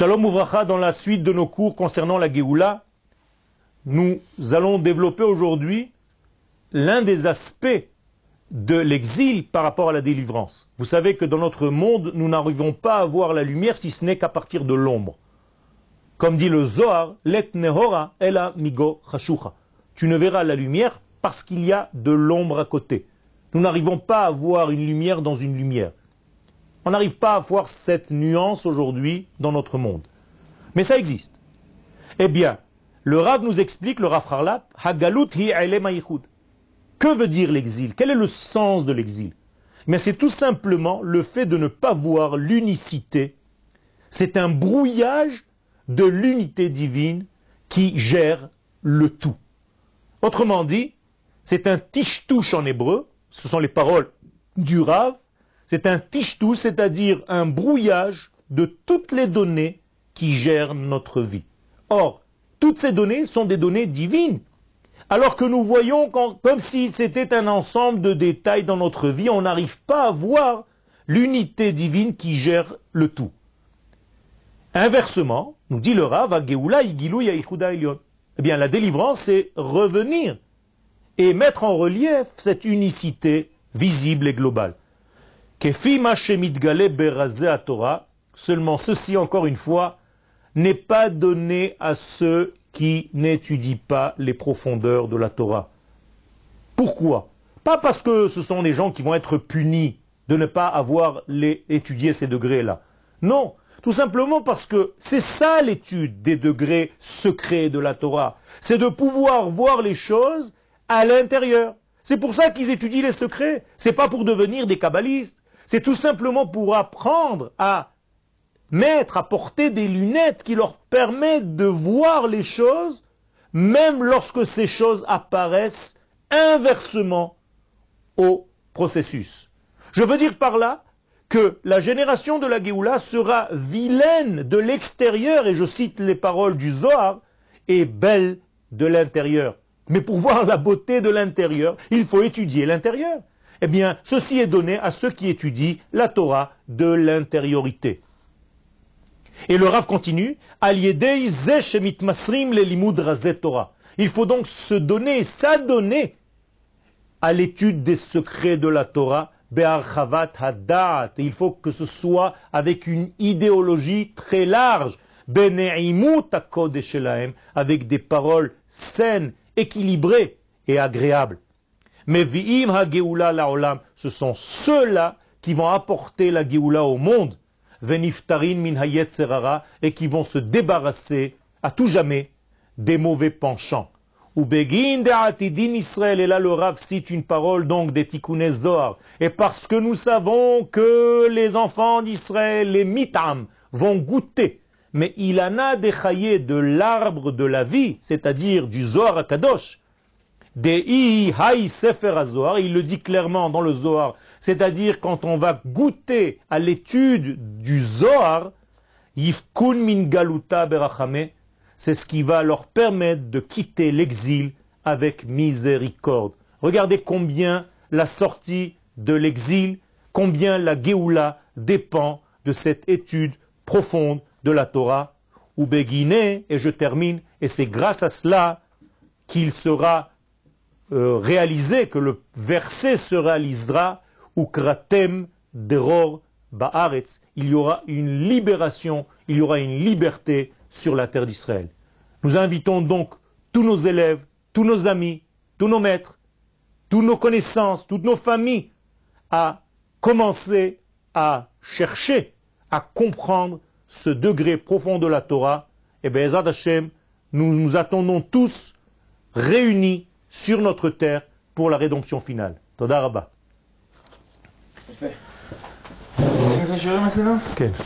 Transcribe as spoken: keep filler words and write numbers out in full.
Shalom Uvracha, dans la suite de nos cours concernant la Géoula, nous allons développer aujourd'hui l'un des aspects de l'exil par rapport à la délivrance. Vous savez que dans notre monde, nous n'arrivons pas à voir la lumière si ce n'est qu'à partir de l'ombre. Comme dit le Zohar, let nehora ela migo chashucha. Tu ne verras la lumière parce qu'il y a de l'ombre à côté. Nous n'arrivons pas à voir une lumière dans une lumière. On n'arrive pas à voir cette nuance aujourd'hui dans notre monde. Mais ça existe. Eh bien, le Rav nous explique, le Rav Harlap, Hagalut hi elem hayichud. Que veut dire l'exil? Quel est le sens de l'exil? Mais c'est tout simplement le fait de ne pas voir l'unicité. C'est un brouillage de l'unité divine qui gère le tout. Autrement dit, c'est un tishtouche en hébreu, ce sont les paroles du Rav, c'est un tishtouche, c'est-à-dire un brouillage de toutes les données qui gèrent notre vie. Or, toutes ces données sont des données divines. Alors que nous voyons quand, comme si c'était un ensemble de détails dans notre vie, on n'arrive pas à voir l'unité divine qui gère le tout. Inversement, nous dit le Rav, eh bien la délivrance, c'est revenir et mettre en relief cette unicité visible et globale. Seulement ceci, encore une fois, n'est pas donné à ceux qui n'étudient pas les profondeurs de la Torah. Pourquoi? Pas parce que ce sont des gens qui vont être punis de ne pas avoir les, étudié ces degrés-là. Non, tout simplement parce que c'est ça l'étude des degrés secrets de la Torah. C'est de pouvoir voir les choses à l'intérieur. C'est pour ça qu'ils étudient les secrets. C'est pas pour devenir des kabbalistes. C'est tout simplement pour apprendre à mettre, à porter des lunettes qui leur permettent de voir les choses, même lorsque ces choses apparaissent inversement au processus. Je veux dire par là que la génération de la Géoula sera vilaine de l'extérieur, et je cite les paroles du Zohar, et belle de l'intérieur. Mais pour voir la beauté de l'intérieur, il faut étudier l'intérieur. Eh bien, ceci est donné à ceux qui étudient la Torah de l'intériorité. Et le Rav continue, il faut donc se donner, s'adonner à l'étude des secrets de la Torah, il faut que ce soit avec une idéologie très large, avec des paroles saines, équilibrées et agréables. Mais ce sont ceux-là qui vont apporter la Géoula au monde, et qui vont se débarrasser à tout jamais des mauvais penchants. Et là le Rav cite une parole donc des Tikkunei Zohar. Et parce que nous savons que les enfants d'Israël, les mitam, vont goûter, mais il en a des chaillés de l'arbre de la vie, c'est-à-dire du Zohar HaKadosh, des I Haï Sefer HaZohar, il le dit clairement dans le Zohar, c'est-à-dire quand on va goûter à l'étude du Zohar, Yifkun min galuta berachame, c'est ce qui va leur permettre de quitter l'exil avec miséricorde. Regardez combien la sortie de l'exil, combien la Géoula dépend de cette étude profonde de la Torah. Ou Beguiné, et je termine, et c'est grâce à cela qu'il sera euh, réalisé, que le verset se réalisera, ou Kratem deror ba'aretz, il y aura une libération, il y aura une liberté sur la terre d'Israël. Nous invitons donc tous nos élèves, tous nos amis, tous nos maîtres, toutes nos connaissances, toutes nos familles à commencer à chercher, à comprendre ce degré profond de la Torah. Et bien, Ezrat Hashem, nous nous attendons tous réunis sur notre terre pour la rédemption finale. Toda Rabba. Parfait. Okay.